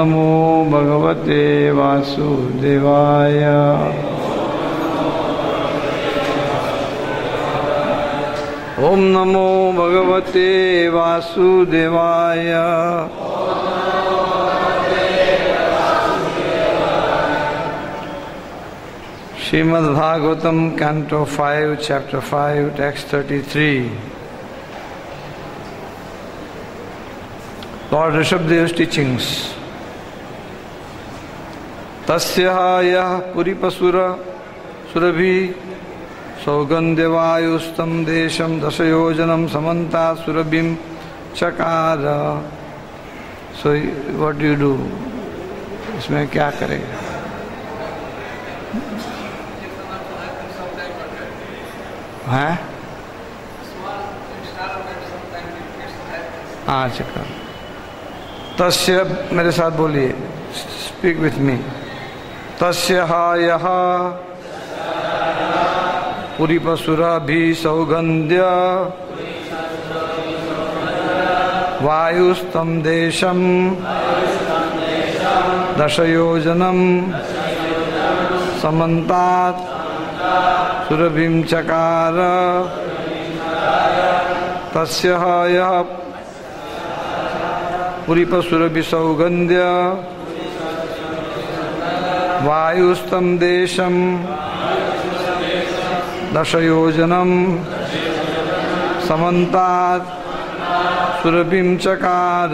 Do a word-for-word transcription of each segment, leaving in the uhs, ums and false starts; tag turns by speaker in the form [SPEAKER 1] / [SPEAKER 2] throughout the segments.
[SPEAKER 1] नमो भगवते वासुदेवाय। ओम नमो भगवते वासुदेवाय। Srimad Bhagavatam, Canto five, Chapter five, Text thirty-three. Lord Rishabhadev's teachings. Tasya yah puripasura surabhi saugandhyavayustam desham dasayojanam samanta surabhim chakara. So what do you do? इसमें क्या करेगा? हैं? हाँ चक्कर। तस्य, मेरे साथ बोलिए, स्पीक विथ मी। तस्य यह पुरीपसुराभि सौगंध्य वायुस्तं देशं दशयोजनं समन्तात् सुरभिं चकार। तस्य यः पुरीपसुरभि सौगंध्य वायुस्तं देशं दशयोजनं समन्तात् सुरभिं चकार।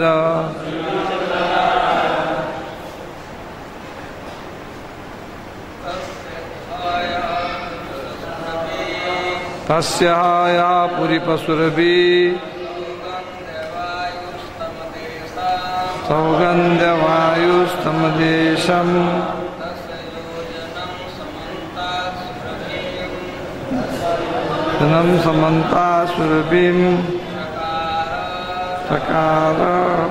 [SPEAKER 1] तस्य यः पुरीपसुरभि सौगन्ध्यवायुस्तं देशं जनं समन्तात् सुरभिं चकार।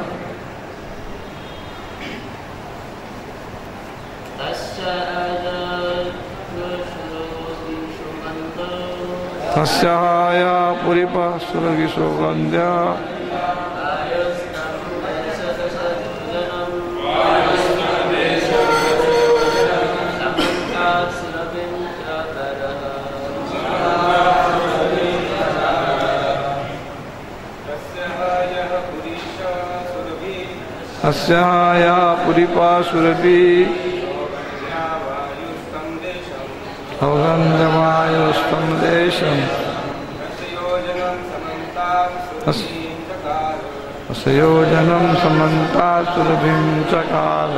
[SPEAKER 1] तस्य यः पुरीपसुरभि सौगन्ध्य तस्य यः पुरीपसुरभि सौगन्ध्यवायुस्तं देशं दशयोजनं समन्तात् सुरभिं चकार।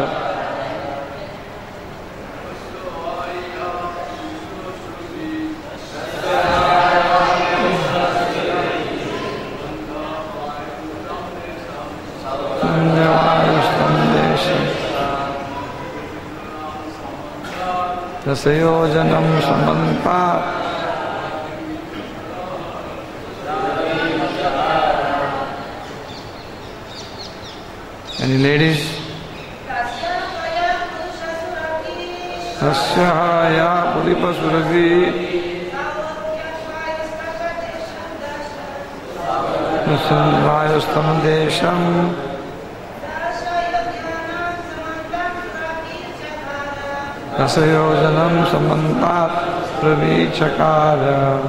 [SPEAKER 1] दशयोजनं समन्तात्। Any ladies? तस्य यः पुरीपसुरभि वायुस्तं देशं दशयोजनं समन्तात् सुरभि चकार।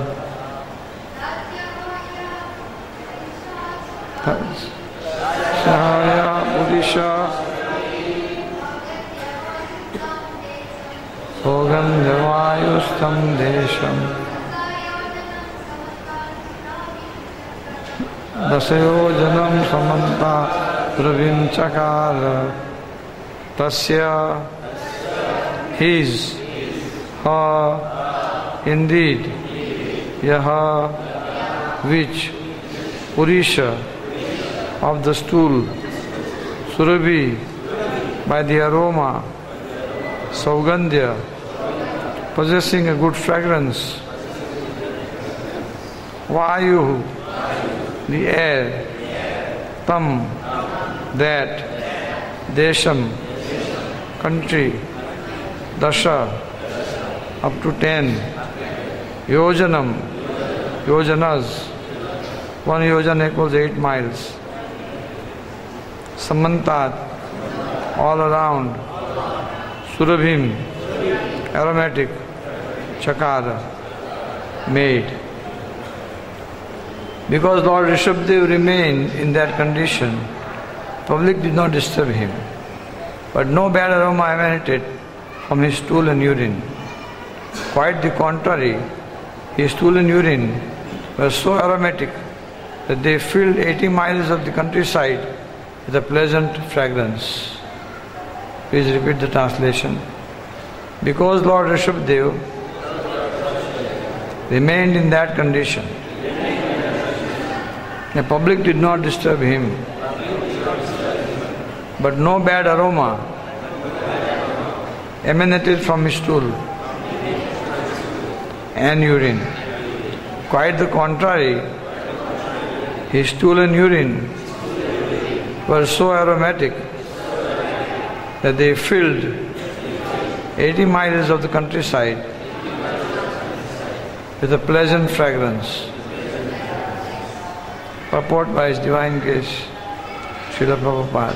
[SPEAKER 1] तस्य पुरीषा सौगन्ध्यवायुस्तं देशं दशयोजनं समन्तात् सुरभिं चकार। तस्य his, her, indeed, yaha, which, Purisha, of the stool, Surabhi, by the aroma, Saugandhya, possessing a good fragrance, Vayu, the air, Tam, that, Desham, country, Dasha, up to ten, Yojanam, Yojanas, one yojana equals eight miles, Samantat, all around, Surabhim, aromatic, Chakara, made. Because Lord Rishabhdev remained in that condition, public did not disturb him. But no bad aroma emanated from his stool and urine. Quite the contrary, his stool and urine were so aromatic that they filled eighty miles of the countryside with a pleasant fragrance. Please repeat the translation. Because Lord Rishabhdev remained in that condition, the public did not disturb him, but no bad aroma emanated from his stool and urine. Quite the contrary, his stool and urine were so aromatic that they filled eighty miles of the countryside with a pleasant fragrance. Purport by His Divine Grace, Srila Prabhupada.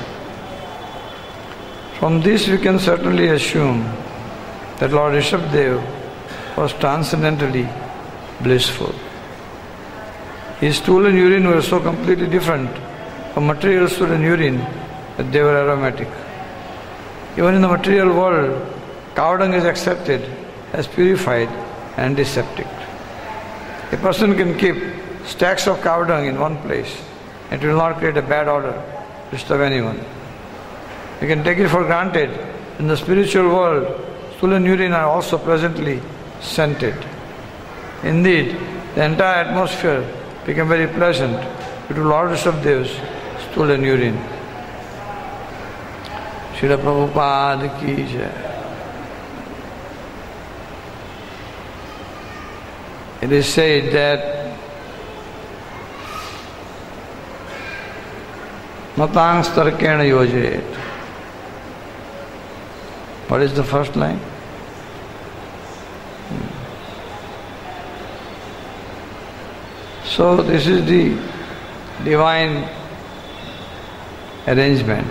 [SPEAKER 1] From this we can certainly assume that Lord Rishabhdev was transcendently blissful. His stool and urine were so completely different from material stool and urine that they were aromatic. Even in the material world, cow dung is accepted as purified and antiseptic. A person can keep stacks of cow dung in one place. It will not create a bad odor, disturb anyone. You can take it for granted. In the spiritual world, stool and urine are also pleasantly scented. Indeed, the entire atmosphere became very pleasant due to Lord Rishabhdev's stool and urine. Srila Prabhupada ki jai. It is said that Matang starkena yojet. What is the first line? So this is the divine arrangement.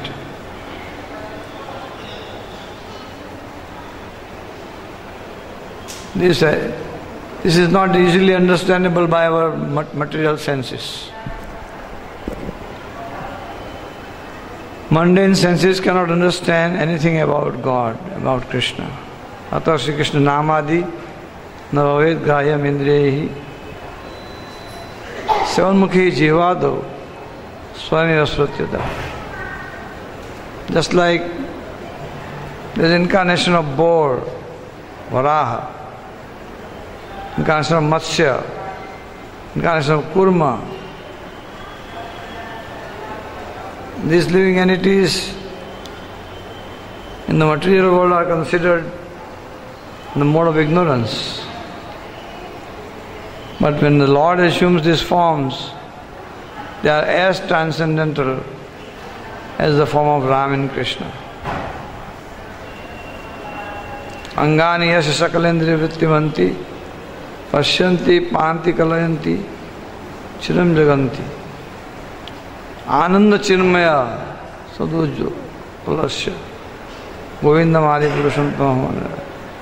[SPEAKER 1] This, uh, this is not easily understandable by our material senses. Mundane senses cannot understand anything about God, about Krishna. Atha Shri Krishna Namadi Navaved Grahyam Indriyehi Sevanmukhi Jivado Swami Rasvatyada. Just like there is incarnation of boar, Varaha, incarnation of Matsya, incarnation of Kurma. These living entities in the material world are considered in the mode of ignorance. But when the Lord assumes these forms, they are as transcendental as the form of Ram and Krishna. Angani yasya sakalendriya vrittivanti pashyanti panti kalayanti chiram jaganti Ananda Chinmaya Sadhujo Palasya Govinda Madi Purusham Tamamana.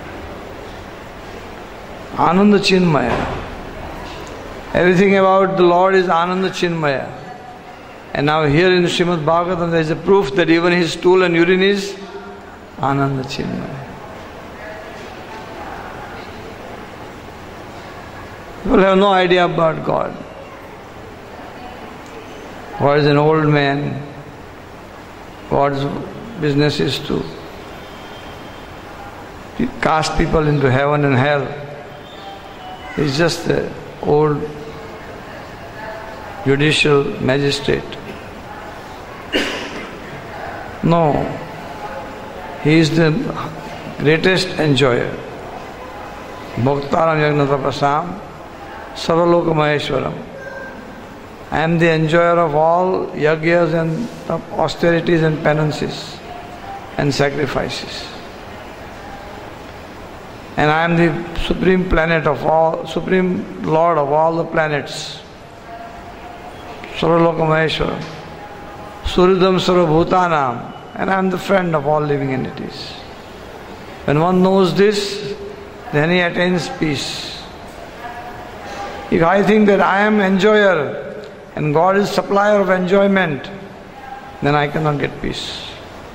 [SPEAKER 1] Ananda Chinmaya. Everything about the Lord is Ananda Chinmaya. And now here in Srimad Bhagavatam there is a proof that even his stool and urine is Ananda Chinmaya. People have no idea about God. God is an old man. God's business is to cast people into heaven and hell. He's just an old judicial magistrate. No, he is the greatest enjoyer. Bhaktaram Yagnatapasam Sarvaloka Maheshwaram. I am the enjoyer of all yagyas and austerities and penances and sacrifices. And I am the supreme planet of all, supreme lord of all the planets. Sarvaloka Maheshwaram. Suridam Sarvabhutanam and I am the friend of all living entities. When one knows this, then he attains peace. If I think that I am enjoyer and God is supplier of enjoyment, then I cannot get peace.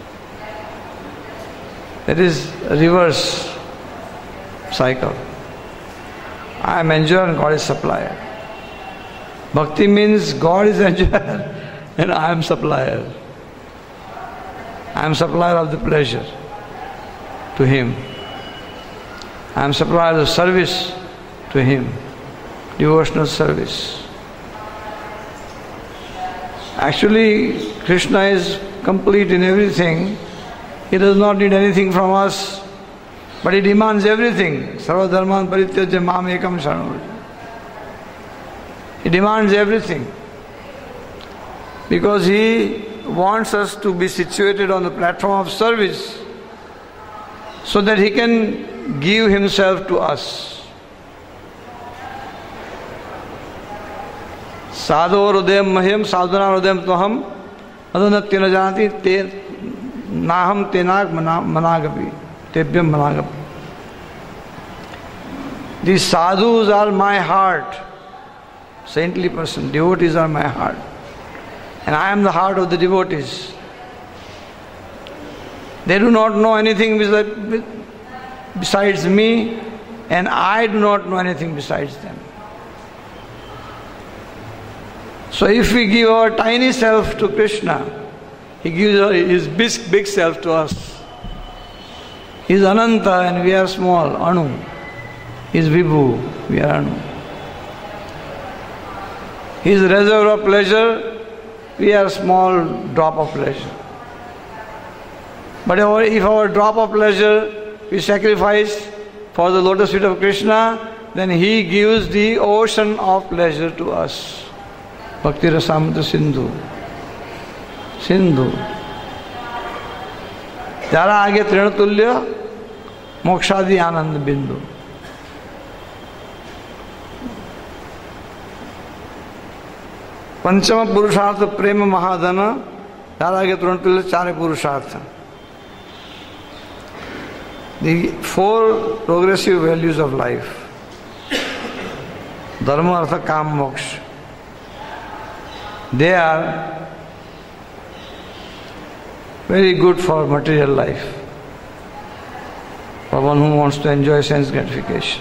[SPEAKER 1] That is a reverse cycle. I am enjoyer and God is supplier. Bhakti means God is enjoyer and I am supplier. I am supplier of the pleasure to Him. I am supplier of service to Him. Devotional service. Actually, Krishna is complete in everything. He does not need anything from us, but He demands everything. Sarva dharman parityajya mam ekam sharanam. He demands everything. Because He wants us to be situated on the platform of service so that He can give Himself to us. Sadho hridayam mahyam sadhana hridayam toham adhanatya na janati te naham tenag managapi tebhyam managapi. These sadhus are my heart. Saintly person, devotees are my heart. And I am the heart of the devotees. They do not know anything besides me, and I do not know anything besides them. So if we give our tiny self to Krishna, He gives His big, big self to us. He is Ananta and we are small, Anu. He is Vibhu, we are Anu. He is reservoir of pleasure, we are a small drop of pleasure. But if our drop of pleasure we sacrifice for the lotus feet of Krishna, then He gives the ocean of pleasure to us. Bhakti Rasamrita Sindhu. Sindhu. Jara age Trinatulya, Mokshadi Anand Bindu. Panchama Purushartha Prema Mahadana, Jara age Trinatulya Chare Purushartha. The four progressive values of life. Dharma, Artha, Kama, Moksha. They are very good for material life, for one who wants to enjoy sense gratification.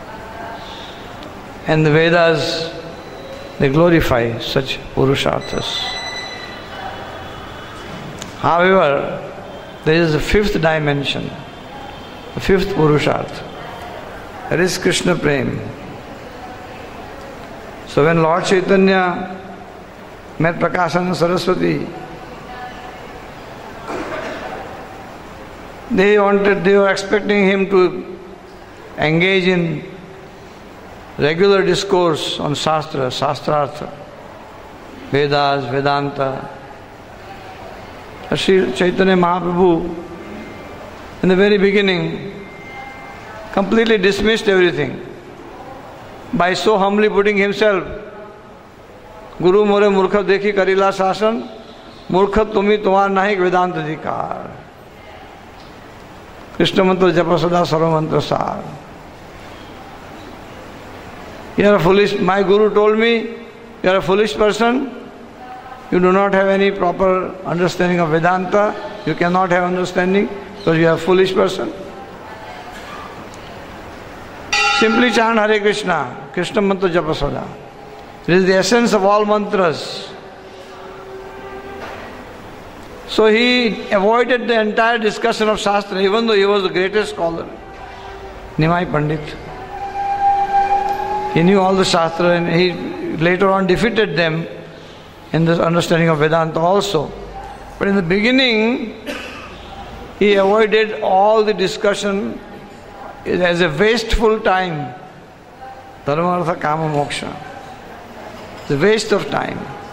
[SPEAKER 1] And the Vedas, they glorify such Purusharthas. However, there is a fifth dimension, the fifth Purushartha. That is Krishna Prem. So when Lord Chaitanya met Prakashananda Saraswati, they wanted, they were expecting him to engage in regular discourse on Shastra, Shastrartha, Vedas, Vedanta. Sri Chaitanya Mahaprabhu, in the very beginning, completely dismissed everything by so humbly putting himself, Guru more murkha dekhi karila shasan, murkha tumi tumar nahi vedanta adhikar. Krishna mantra japa sada sarva mantra sar. You are a foolish, my Guru told me, you are a foolish person, you do not have any proper understanding of Vedanta, you cannot have understanding because you are a foolish person. Simply chant Hare Krishna, Krishna mantra japa sada. It is the essence of all mantras. So he avoided the entire discussion of Shastra, even though he was the greatest scholar, Nimai Pandit. He knew all the Shastra and he later on defeated them in the understanding of Vedanta also. But in the beginning, he avoided all the discussion as a wasteful time. Dharma, Artha, Kama, Moksha. The waste of time.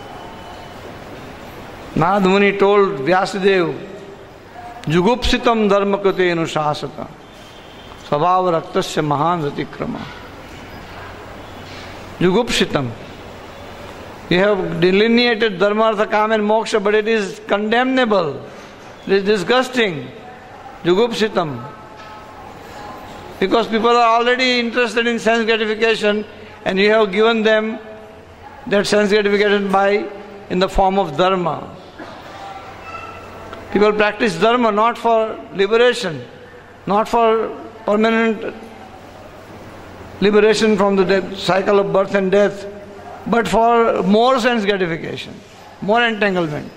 [SPEAKER 1] Narad Muni told Vyasadeva, Jugupsitam dharma kate anushasata, Svabhava raktasya mahan ratikrama. Jugupsitam. You have delineated dharma, artha, kama and moksha, but it is condemnable. It is disgusting. Jugupsitam. Because people are already interested in sense gratification and you have given them that sense gratification by in the form of dharma. People practice dharma not for liberation, not for permanent liberation from the cycle of birth and death, but for more sense gratification, more entanglement.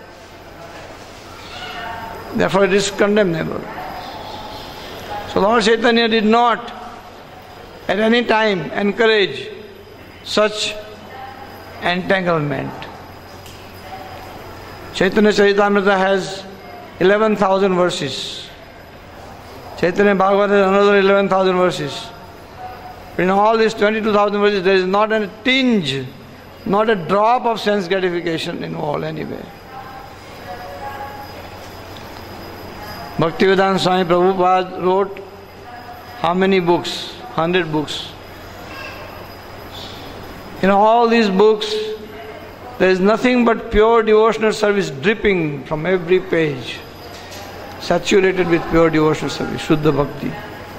[SPEAKER 1] Therefore it is condemnable. So Lord Chaitanya did not at any time encourage such entanglement. Chaitanya Charitamrita has eleven thousand verses. Chaitanya Bhagavata has another eleven thousand verses. In all these twenty-two thousand verses, there is not a tinge, not a drop of sense gratification involved anyway. Bhaktivedanta Swami Prabhupada wrote how many books? Hundred books. In all these books, there is nothing but pure devotional service dripping from every page, saturated with pure devotional service, Shuddha Bhakti.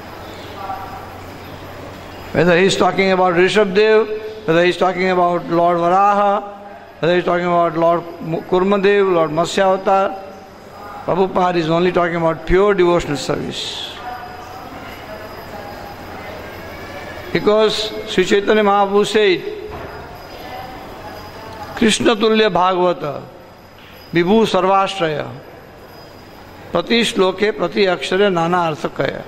[SPEAKER 1] Whether he is talking about Rishabdev, whether he is talking about Lord Varaha, whether he is talking about Lord Kurmadev, Lord Matsya-avatar, Prabhupada is only talking about pure devotional service. Because Sri Chaitanya Mahaprabhu said, Krishna Tulya Bhagavata, Vibhu Sarvashraya, Prati Shloke Prati Akshare Nana Arthakaya.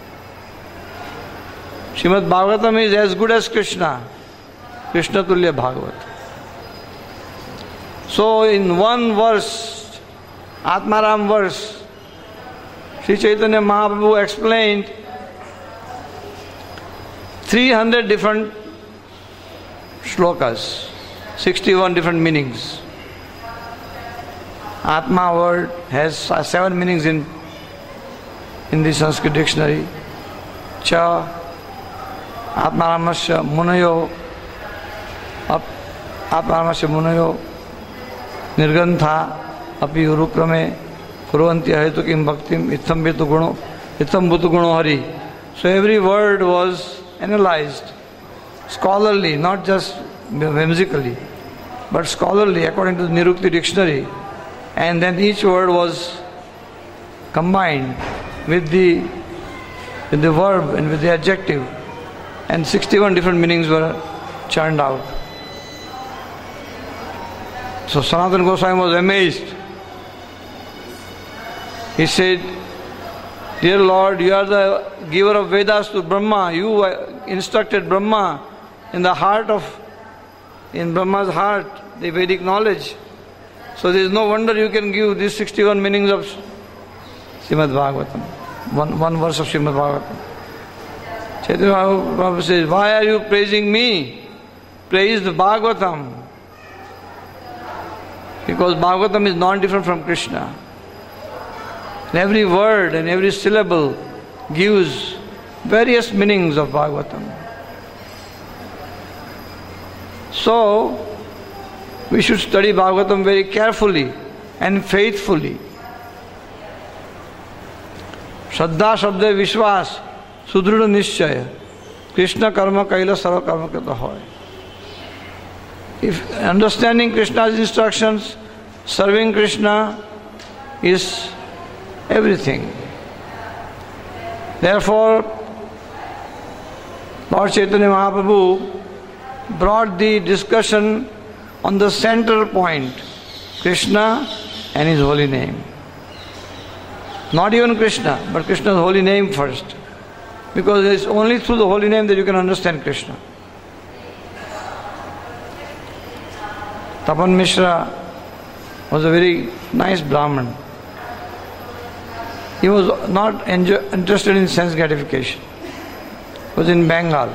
[SPEAKER 1] Srimad Bhagavatam is as good as Krishna, Krishna Tulya Bhagavata. So in one verse, Atmaram verse, Sri Chaitanya Mahaprabhu explained three hundred different shlokas, sixty-one different meanings. Atma word has seven meanings in, in the Sanskrit dictionary. Cha, Atmaramasya Munayo, Atmaramasya Munayo, Nirgantha, Api Urukrame, Kuruvanti Ahetu Kim Bhaktim, Itham Betu Guno, Itham Bhutu Guno Hari. So every word was analyzed, scholarly, not just whimsically, but scholarly according to the Nirukti dictionary, and then each word was combined with the with the verb and with the adjective, and sixty-one different meanings were churned out. So Sanatana Goswami was amazed. He said, Dear Lord, you are the giver of Vedas to Brahma. You instructed Brahma in the heart of, in Brahma's heart, the Vedic knowledge. So there is no wonder you can give these sixty-one meanings of Srimad Bhagavatam. One, one verse of Srimad Bhagavatam. Chaitanya Prabhupada says, why are you praising me? Praise the Bhagavatam. Because Bhagavatam is non-different from Krishna. And every word and every syllable gives various meanings of Bhagavatam. So, we should study Bhagavatam very carefully and faithfully. Shraddha Shabda Vishwas Sudruda Nishchaya Krishna Karma Kaila Sarva Karma Krita Hoy. If understanding Krishna's instructions, serving Krishna is everything. Therefore, Lord Chaitanya Mahaprabhu brought the discussion on the center point, Krishna and His holy name. Not even Krishna, but Krishna's holy name first. Because it is only through the holy name that you can understand Krishna. Tapan Mishra was a very nice Brahman. He was not enjoy, interested in sense gratification. He was in Bengal.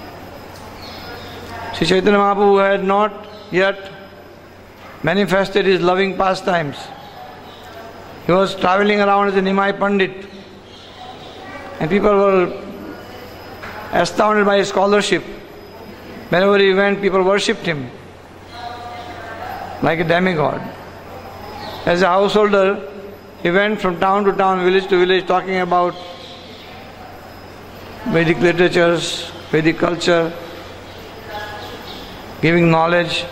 [SPEAKER 1] Sri Chaitanya Mahaprabhu had not yet manifested his loving pastimes. He was traveling around as a Nimai Pandit, and people were astounded by his scholarship. Wherever he went, people worshipped him like a demigod. As a householder, he went from town to town, village to village, talking about Vedic literatures, Vedic culture, giving knowledge.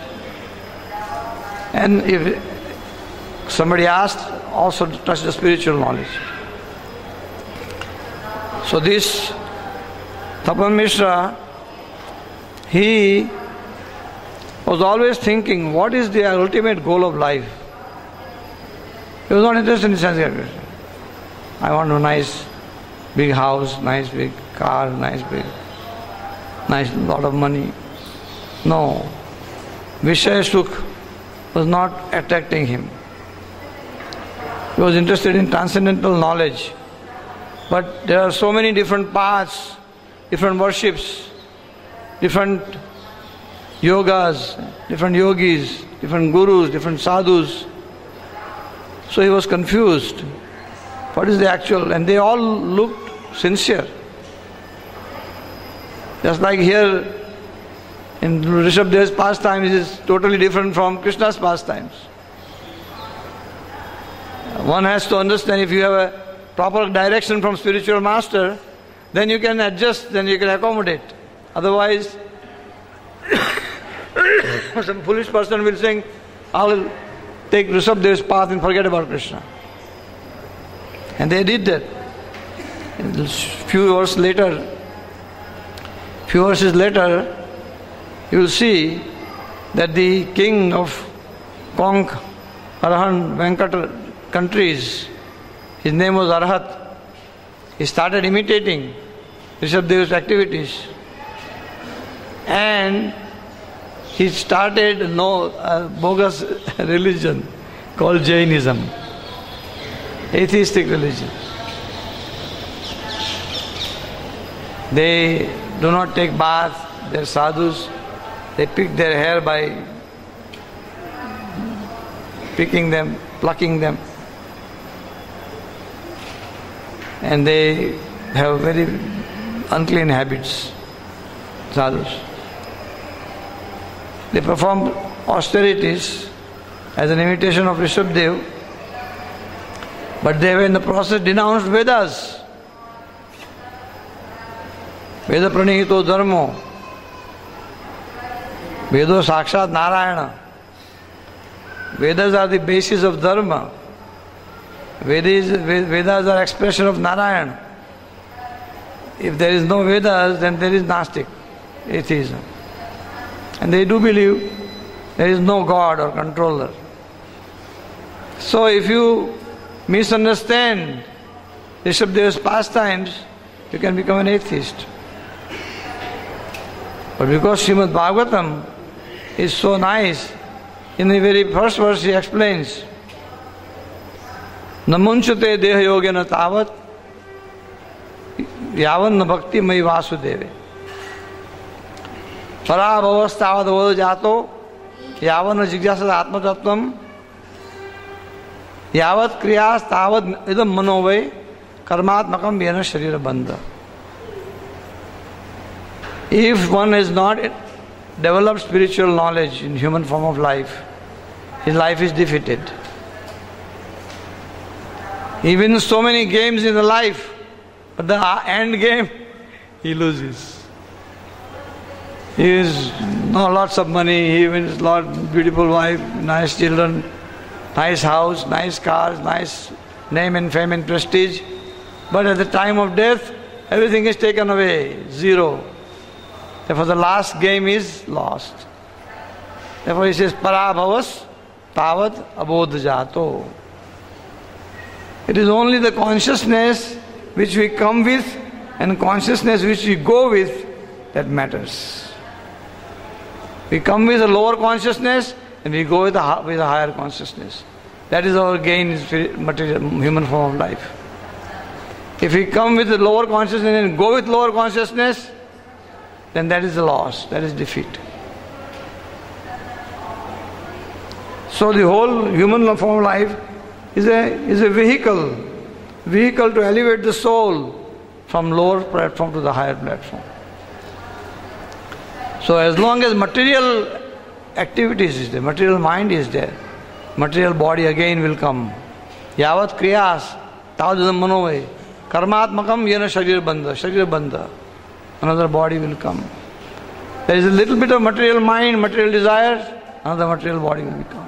[SPEAKER 1] And if somebody asked, also to touch the spiritual knowledge. So this Tapan Mishra, he was always thinking, what is the ultimate goal of life? He was not interested in sense gratification. I want a nice big house, nice big car, nice big, nice lot of money. No. Vishaya Sukh was not attracting him. He was interested in transcendental knowledge. But there are so many different paths, different worships, different yogas, different yogis, different gurus, different sadhus. So he was confused. What is the actual? And they all looked sincere. Just like here in Rishabhdeva's pastimes is totally different from Krishna's pastimes. One has to understand, if you have a proper direction from spiritual master, then you can adjust, then you can accommodate. Otherwise, some foolish person will say, I will take Rishabhdeva's path and forget about Krishna. And they did that. And few hours later, few verses later, you will see that the king of Konk, Arahan, Venkat countries, his name was Arhat. He started imitating Rishabhdeva's activities. And he started no uh, bogus religion called Jainism, atheistic religion. They do not take bath, they are sadhus, they pick their hair by picking them, plucking them. And they have very unclean habits, sadhus. They perform austerities as an imitation of Rishabhdeva, but they have in the process denounced Vedas. Veda pranihito dharmo, Vedo sakshat Narayana. Vedas are the basis of dharma. Vedas, Vedas are expression of Narayana. If there is no Vedas, then there is Nastic, atheism. And they do believe there is no God or controller. So if you misunderstand Rishabhdeva's pastimes, you can become an atheist. But because Srimad Bhagavatam is so nice, in the very first verse he explains, Namunchate deha yogena tavat yavan bhakti mai vasudeve parabhavas tavad vodo jato yavan jigyasat atmatattvam yavat kriyas tavad idam manovai karmatmakam vyena sharira bandha. If one has not developed spiritual knowledge in human form of life, his life is defeated. He wins so many games in the life, but the end game, he loses. He has no lots of money, he wins lot beautiful wife, nice children, nice house, nice cars, nice name and fame and prestige. But at the time of death, everything is taken away, zero. Therefore the last game is lost. Therefore he says, Parabhavas tavad abodh jato. It is only the consciousness which we come with and consciousness which we go with that matters. We come with a lower consciousness and we go with a, with a higher consciousness. That is our gain in material, human form of life. If we come with a lower consciousness and go with lower consciousness, then that is the loss, that is defeat. So the whole human form of life is a, is a vehicle, vehicle to elevate the soul from lower platform to the higher platform. So as long as material activities is there, material mind is there, material body again will come. Yavat kriyas, tavat manovai. Karmatmakam yena sharir bandha, sharir bandha. Another body will come. There is a little bit of material mind, material desires, another material body will become.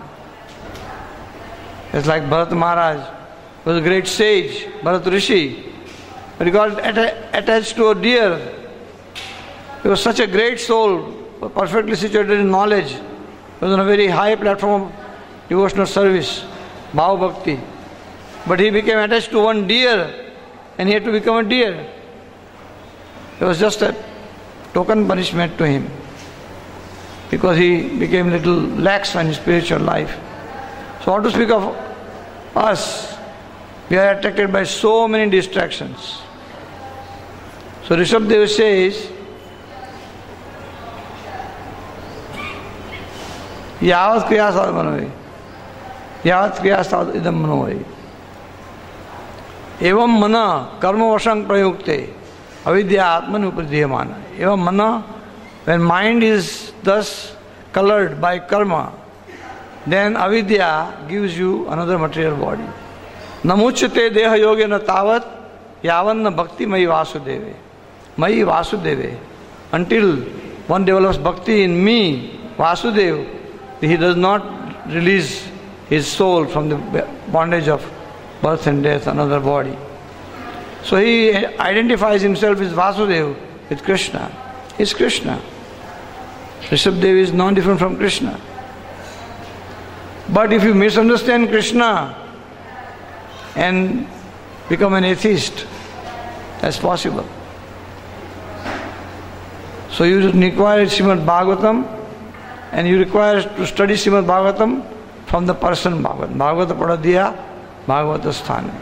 [SPEAKER 1] It's like Bharat Maharaj, who was a great sage, Bharat Rishi, but he got atta- attached to a deer. He was such a great soul, perfectly situated in knowledge. He was on a very high platform of devotional service, Bhava Bhakti. But he became attached to one deer, and he had to become a deer. It was just a token punishment to him, because he became little lax in his spiritual life. So what to speak of us? We are attracted by so many distractions. So Rishabhdev says, Yavat kriyasad manovai, Yavat kriyasad idam manovai. Evam mana karma vasang prayukte, avidya atmanu pradhyamana. Evam mana, when mind is thus colored by karma, then avidya gives you another material body. Namuchyate deha yogena tavat yavanna bhakti mayi vasudeve. Mayi vasudeve. Until one develops bhakti in me, Vasudeva, he does not release his soul from the bondage of birth and death, another body. So he identifies himself as Vasudeva with Krishna. He is Krishna. Rishabhdev is non different from Krishna. But if you misunderstand Krishna and become an atheist, that's possible. So you require Srimad Bhagavatam, and you require to study Srimad Bhagavatam from the person Bhagavatam. Bhagavata Padadiya, Bhagavata Sthana.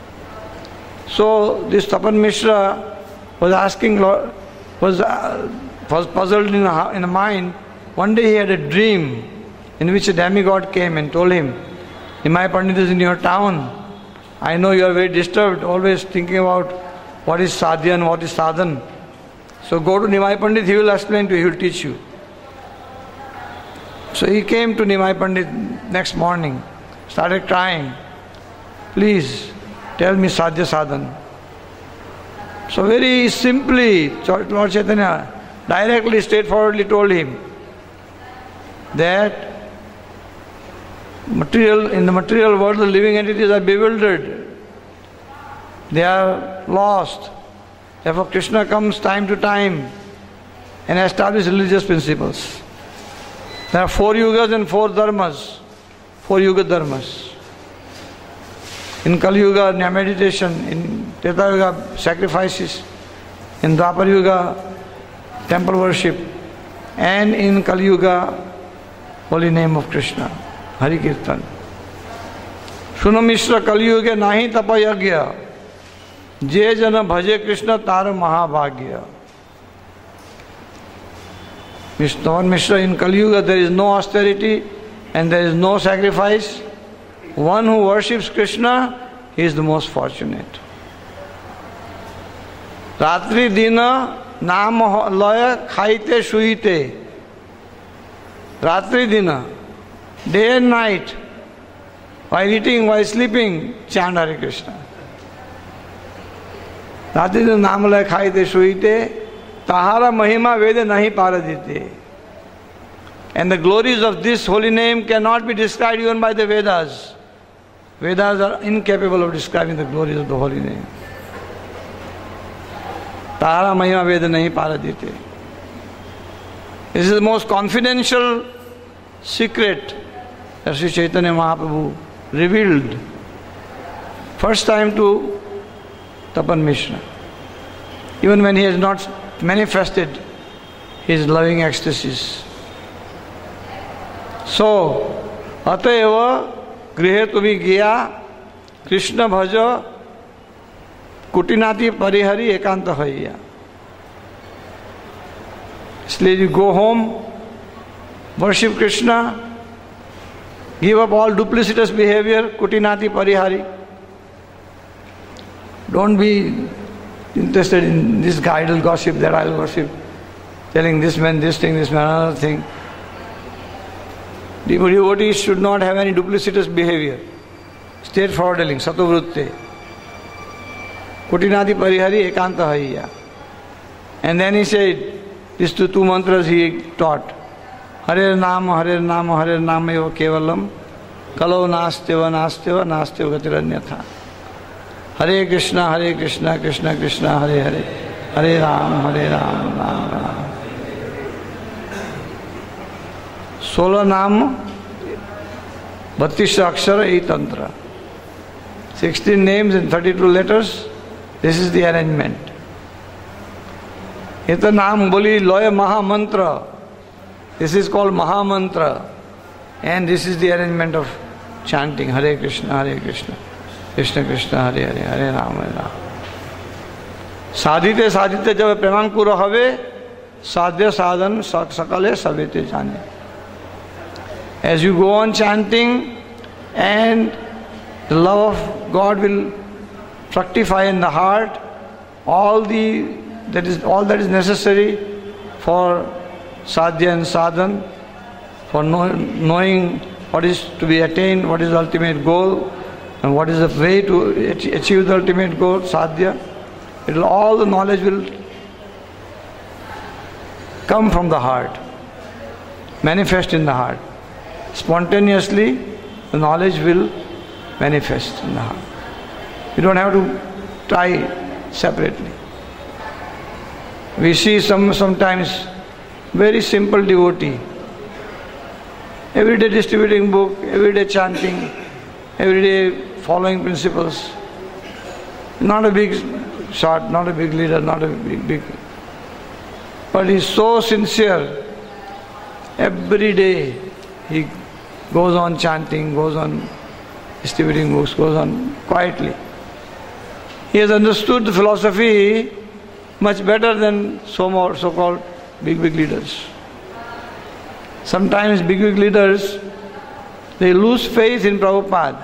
[SPEAKER 1] So this Tapan Mishra was asking, was, uh, was puzzled in a, in a mind. One day he had a dream in which a demigod came and told him, Nimai Pandit is in your town. I know you are very disturbed, always thinking about what is sadhya and what is sadhan. So go to Nimai Pandit, he will explain to you, he will teach you. So he came to Nimai Pandit next morning, started crying, please tell me sadhya sadhan. So very simply, Lord Chaitanya directly, straightforwardly told him that material in the material world, the living entities are bewildered. They are lost. Therefore Krishna comes time to time and establishes religious principles. There are four yugas and four dharmas. Four yuga dharmas. In Kali Yuga, meditation. In Treta Yuga, sacrifices. In Dwapar Yuga, temple worship. And in Kali Yuga, holy name of Krishna. Hari Kirtan. Suno Mishra Kali Yuga nahi tapa yagya. Je jana bhaje Krishna tar mahabhagya. Mister Mishra, in Kali Yuga there is no austerity and there is no sacrifice. One who worships Krishna, he is the most fortunate. Ratri dina nam laya khaite shuite. Ratri dina, day and night, while eating, while sleeping, chant Hare Krishna. Ratri dina nam laya khaite shuite. Tahara Mahima Veda Nahi Paradite. And the glories of this holy name cannot be described even by the Vedas. Vedas are incapable of describing the glories of the holy name. Tahara Mahima Veda Nahi Paradite. This is the most confidential secret that Sri Chaitanya Mahaprabhu revealed first time to Tapan Mishra. Even when he has not manifested his loving ecstasies. So, Atayeva Grihe Tumi Gya Krishna Bhaja Kutinati Parihari Ekanta Haiya. Isliye you go home, worship Krishna, give up all duplicitous behavior, Kutinati Parihari. Don't be interested in this idle gossip that I'll worship, telling this man this thing, this man another thing. The devotees should not have any duplicitous behavior. straightforward dealing, satovrutte. Kutinadi parihari ekanta hayya. And then he said, these two, two mantras he taught. Hare Nama, Hare Nama, Hare Nama eva kevalam. Kalo nasteva, nasteva, nasteva gatiranyatha. Hare Krishna, Hare Krishna, Krishna Krishna, Hare Hare. Hare Ram, Hare Ram, Ram Ram. Sola Nam, Bhattisha Akshara, eight Tantra. sixteen names and thirty-two letters. This is the arrangement. Ita Nam Boli Loya Maha Mantra. This is called Maha Mantra. And this is the arrangement of chanting Hare Krishna, Hare Krishna, Krishna Krishna, Hare Hare, Hare Ram, Hare Ram. Sadhite sadhite jab premankura have, sadhya sadhan sakale savete jane. As you go on chanting, and the love of God will fructify in the heart, all the that is all that is necessary for sadhya and sadhan, for know, knowing what is to be attained, what is the ultimate goal, and what is the way to achieve the ultimate goal, sadhya. It will, all the knowledge will come from the heart, manifest in the heart. Spontaneously, the knowledge will manifest in the heart. You don't have to try separately. We see some sometimes very simple devotee, every day distributing book, every day chanting, every day following principles. Not a big shot, not a big leader, not a big, big. But he's so sincere. Every day he goes on chanting, goes on distributing books, goes on quietly. He has understood the philosophy much better than so more so-called big, big leaders. Sometimes big, big leaders, they lose faith in Prabhupada.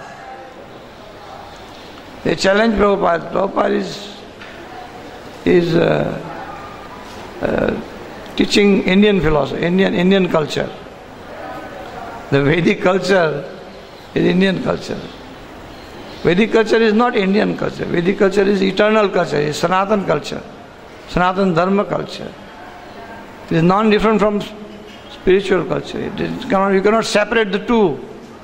[SPEAKER 1] They challenge Prabhupada. Prabhupada is, is uh, uh, teaching Indian philosophy, Indian, Indian culture. The Vedic culture is Indian culture. Vedic culture is not Indian culture. Vedic culture is eternal culture, is Sanatan culture, Sanatan Dharma culture. It is non-different from spiritual culture. It is, you cannot separate the two.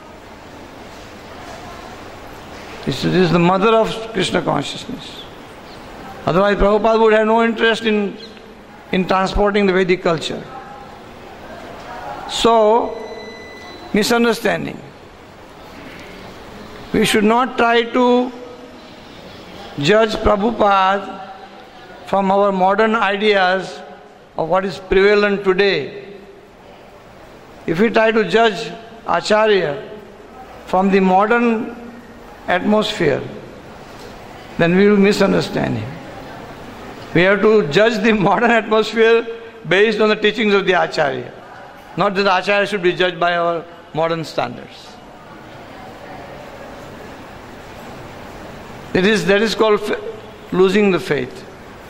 [SPEAKER 1] This is the mother of Krishna consciousness. Otherwise, Prabhupada would have no interest in, in transporting the Vedic culture. So, misunderstanding. We should not try to judge Prabhupada from our modern ideas of what is prevalent today. If we try to judge Acharya from the modern atmosphere, then we will misunderstand him. We have to judge the modern atmosphere based on the teachings of the Acharya. Not that the Acharya should be judged by our modern standards. It is, that is called losing the faith.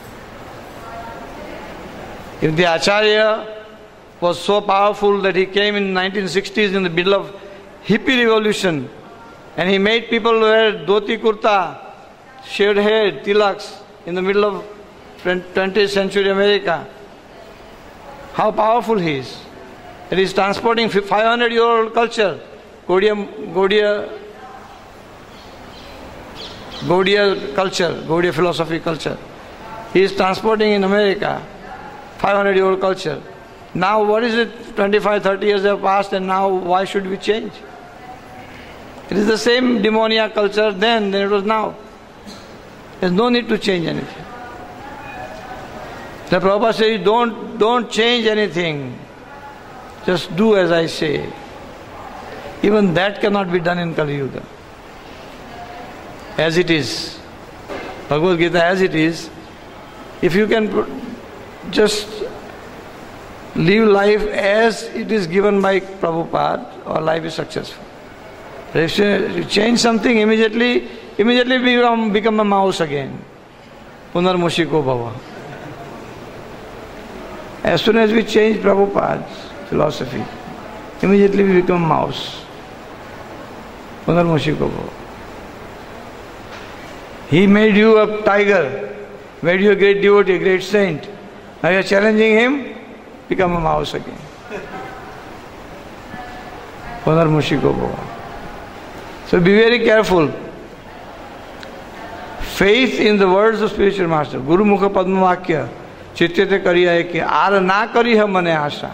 [SPEAKER 1] If the Acharya was so powerful that he came in nineteen sixties in the middle of hippie revolution, and he made people wear dhoti kurta, shaved hair, tilaks in the middle of twentieth century America, how powerful he is. That he is transporting five hundred year old culture, Gaudiya, Gaudiya, Gaudiya culture, Gaudiya philosophy culture. He is transporting in America five hundred year old culture. Now what is it, twenty-five, thirty years have passed, and now why should we change? It is the same demoniac culture then than it was now. There is no need to change anything. The Prabhupada says, don't, don't change anything. Just do as I say. Even that cannot be done in Kali Yuga. As it is. Bhagavad Gita as it is. If you can just live life as it is given by Prabhupada, our life is successful. But if you change something immediately, immediately become, become a mouse again. Punarmushiko bhava. As soon as we change Prabhupada's philosophy, immediately we become mouse. Punarmushiko bhava. He made you a tiger, made you a great devotee, a great saint. Now you are challenging him, become a mouse again. So be very careful. Faith in the words of spiritual master. Guru Mukha Padma Vakya. Chityate kariya eke. Ar na kariha mane asha.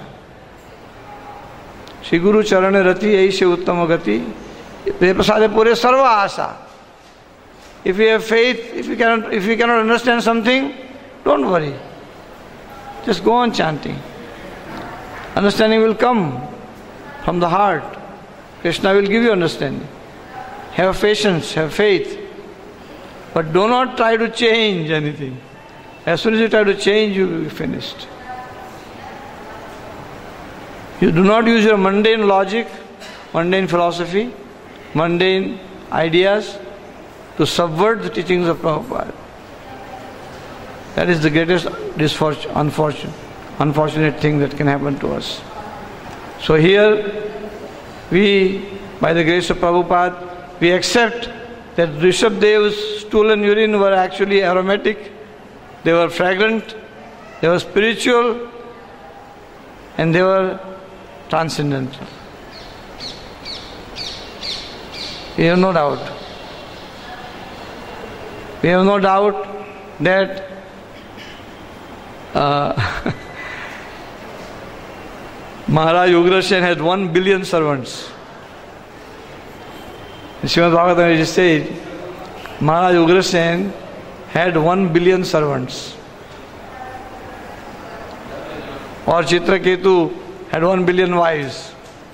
[SPEAKER 1] Shri Guru Charane rati aise uttama gati. Prasade pure sarva asa. If you have faith, if you cannot, if you cannot understand something, don't worry. Just go on chanting. Understanding will come from the heart. Krishna will give you understanding. Have patience, have faith. But do not try to change anything. As soon as you try to change, you will be finished. You do not use your mundane logic, mundane philosophy, mundane ideas to subvert the teachings of Prabhupada. That is the greatest misfortune, unfortunate, unfortunate thing that can happen to us. So here, we, by the grace of Prabhupada, we accept that Rishabdev's stool and urine were actually aromatic, they were fragrant, they were spiritual, and they were transcendental. We have no doubt. We have no doubt that uh, Maharaj Ugrasen had one billion servants. Srimad Bhagavatam it is said, Maharaj Ugrasen had one billion servants. Or Chitraketu had one billion wives.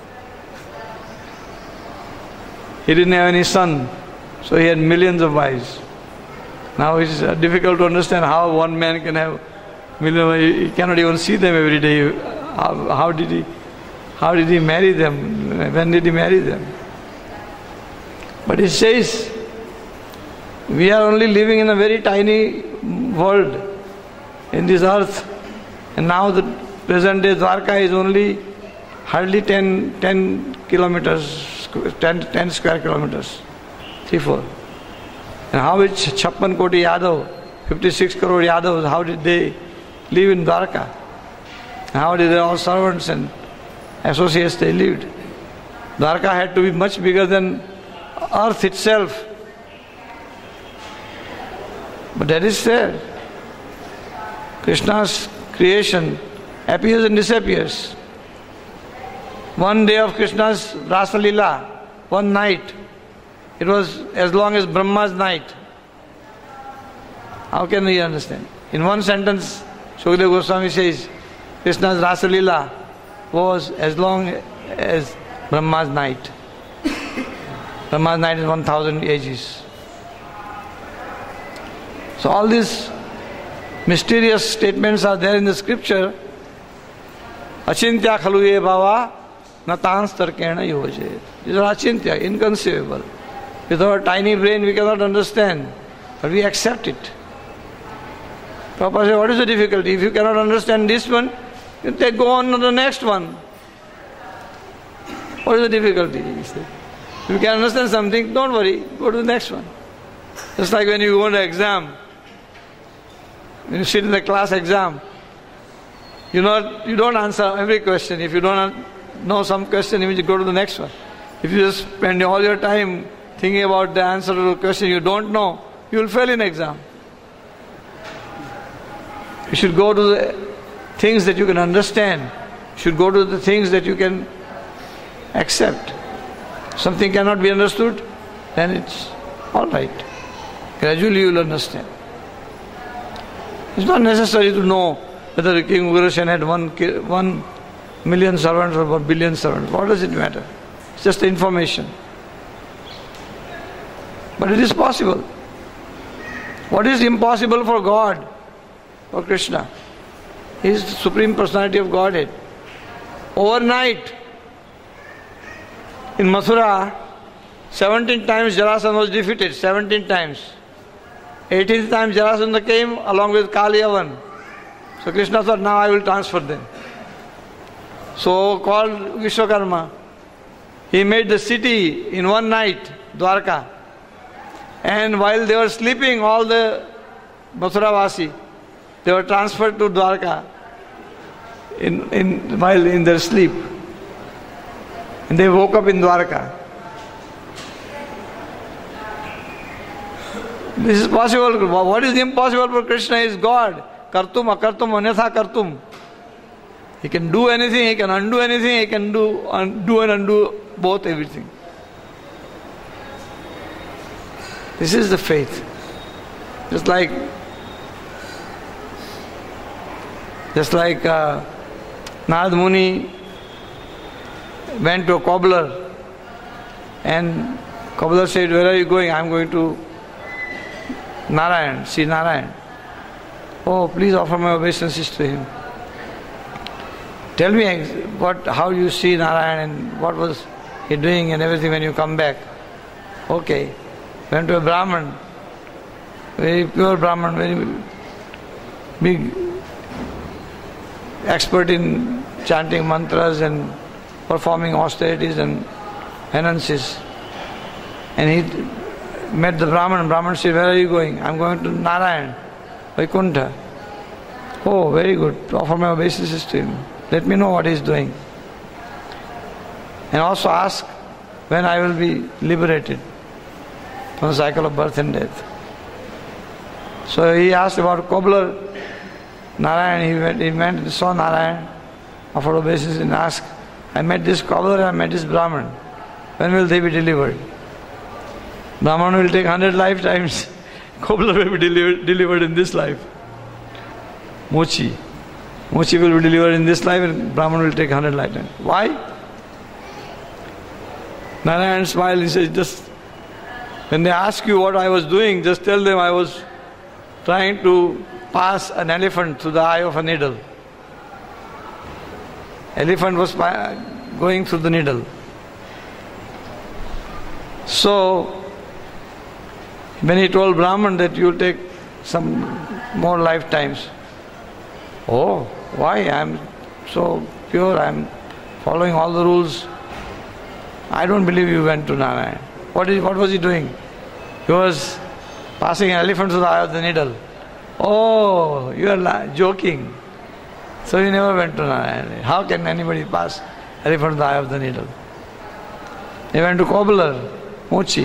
[SPEAKER 1] He didn't have any son, so he had millions of wives. Now it is difficult to understand how one man can have million. He cannot even see them every day. How, how did he? How did he marry them? When did he marry them? But he says, we are only living in a very tiny world in this earth, and now the present day Dwarka is only hardly ten, ten kilometers, ten, ten square kilometers, three, four. And how is Chappan Koti Yadav, fifty-six crore Yadavs, how did they live in Dwarka? How did they all servants and associates they lived? Dwarka had to be much bigger than earth itself. But that is there. Krishna's creation appears and disappears. One day of Krishna's Rasa Leela, one night, it was as long as Brahma's night. How can we understand? In one sentence, Shukadeva Goswami says, Krishna's Rasa Leela was as long as Brahma's night. Brahma's night is one thousand ages. So all these mysterious statements are there in the scripture. Achintya khalu ye bhava natans tarkena yoje. These are achintya, inconceivable. With our tiny brain we cannot understand, but we accept it. Prabhupada said, what is the difficulty? If you cannot understand this one, you take go on to the next one. What is the difficulty? He said. If you can understand something, don't worry, go to the next one. Just like when you go to the exam, when you sit in the class exam, you know, you don't answer every question. If you don't know some question, you go to the next one. If you just spend all your time thinking about the answer to the question you don't know, you will fail in exam. You should go to the things that you can understand. You should go to the things that you can accept. Something cannot be understood, then it's all right. Gradually you will understand. It's not necessary to know whether King Ugrasen had one, one million servants or one billion servants. What does it matter? It's just information. But it is possible. What is impossible for God, for Krishna? He is the Supreme Personality of Godhead. Overnight, in Mathura, seventeen times Jarasandha was defeated, seventeen times. eighteenth time Jarasandha came along with Kaliyavan. So Krishna thought, now I will transfer them. So called Vishwakarma. He made the city in one night, Dwarka. And while they were sleeping, all the Mathuravasi, they were transferred to Dwarka in, in, while in their sleep. And they woke up in Dwarka. This is possible. What is impossible for Krishna is God. Kartum, akartum, anyatha kartum. He can do anything, he can undo anything, he can do, undo and undo both, everything. This is the faith. Just like, just like uh, Narad Muni went to a cobbler and cobbler said, where are you going? I am going to Narayan, see Narayan. Oh, please offer my obeisances to him. Tell me what, how you see Narayan and what was he doing and everything when you come back. Okay. Went to a Brahman, very pure Brahman, very big expert in chanting mantras and performing austerities and penances. And he met the Brahman. Brahman said, where are you going? I am going to Narayan, Vaikuntha. Oh, very good. Offer my obeisances to him. Let me know what he is doing. And also ask when I will be liberated from the cycle of birth and death. So he asked about cobbler Narayan. He went, he went and saw Narayan, offered obeisances and asked, I met this cobbler, I met this Brahman. When will they be delivered? Brahman will take hundred lifetimes. Cobbler will be delivered, delivered in this life. Mochi. Mochi will be delivered in this life and Brahman will take hundred lifetimes. Why? Narayan smiled. He said, just when they ask you what I was doing, just tell them I was trying to pass an elephant through the eye of a needle. Elephant was going through the needle. So, when he told Brahman that you will take some more lifetimes, oh, why? I am so pure, I am following all the rules. I don't believe you went to Narayan. What is? What was he doing? He was passing an elephant through the eye of the needle. Oh, you are joking. So he never went to Narayan. How can anybody pass elephant through the eye of the needle? He went to cobbler, Mochi.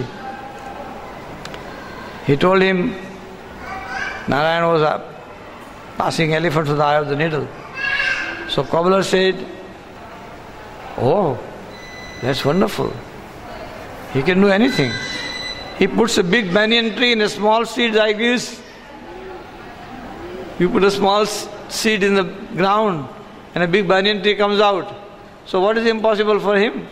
[SPEAKER 1] He told him Narayan was up, passing elephant through the eye of the needle. So cobbler said, oh, that's wonderful. He can do anything. He puts a big banyan tree in a small seed like this. You put a small seed in the ground and a big banyan tree comes out. So what is impossible for him?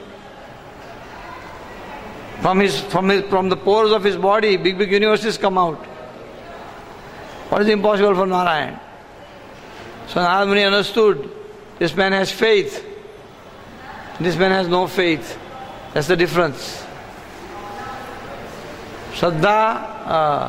[SPEAKER 1] From his, from his, from the pores of his body, big, big universes come out. What is impossible for Narayan? So Narad Muni understood, this man has faith, this man has no faith. That's the difference. Shraddha, uh,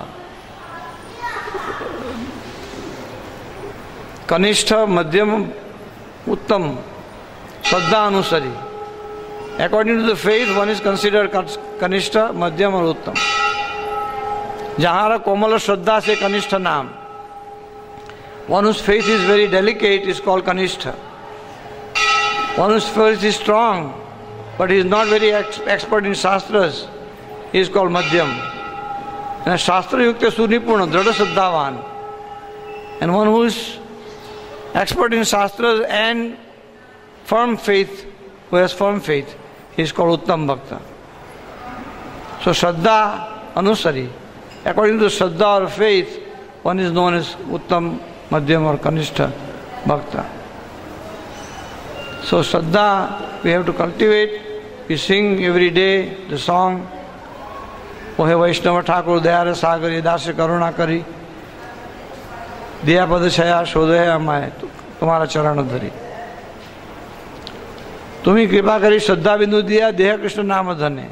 [SPEAKER 1] Kanishtha, Madhyam, Uttam, Shraddha Anusari. According to the faith, one is considered Kanishtha, Madhyam or Uttam. Jahara Komala Shraddha se Kanishtha naam. One whose faith is very delicate is called Kanishtha. One whose faith is strong, but he is not very ex- expert in Shastras, he is called Madhyam. And Shastra Yukta Sunipurna, Dhrada Saddhavan. And one who is expert in Shastras and firm faith, who has firm faith, he is called Uttam Bhakta. So Shraddha Anusari. According to Shraddha or faith, one is known as Uttam, Madhyam or Kanishtha Bhakta. So Shraddha we have to cultivate. We sing every day the song, Ohe Vaishnava Thakur Dayara Sagari Dasya Karuna Kari Diya Padashaya Shodhaya Amaya Tumhara Charana Dhari. Tumi Kripa Kari Shraddha Bindu Diya Deha Krishna Nama Dhane.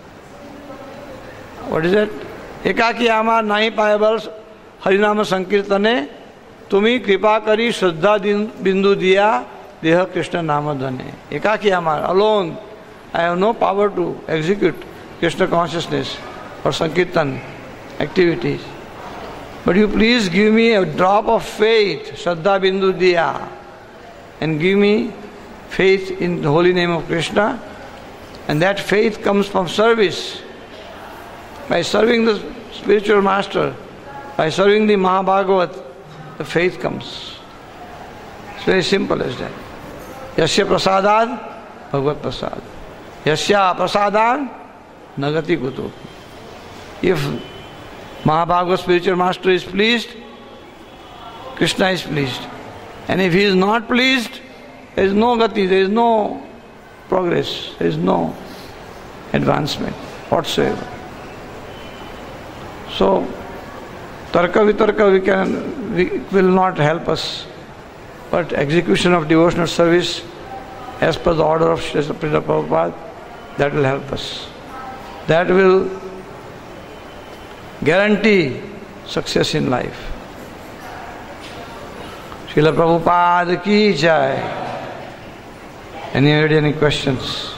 [SPEAKER 1] What is that? Ekaki Amar Nahi Payabal Harinama Sankirtane Tumi Kripa Kari Shraddha Bindu Diya Deha Krishna Nama Dhane. Ekaki Amar, alone, I have no power to execute Krishna consciousness or Sankirtan activities. But you please give me a drop of faith, Shraddha Bindu Diya, and give me faith in the holy name of Krishna. And that faith comes from service. By serving the spiritual master, by serving the Mahabhagavat, the faith comes. It's very simple as that. Yasya prasadad, Bhagavad prasad. Yasya prasadad, nagati kutu. If Mahabhagavat spiritual master is pleased, Krishna is pleased. And if he is not pleased, there is no gati, there is no progress, there is no advancement whatsoever. So, tarka vitarka we can, we will not help us, but execution of devotional service as per the order of Srila Prabhupada, that will help us. That will guarantee success in life. Srila Prabhupada ki jai. Anybody any questions?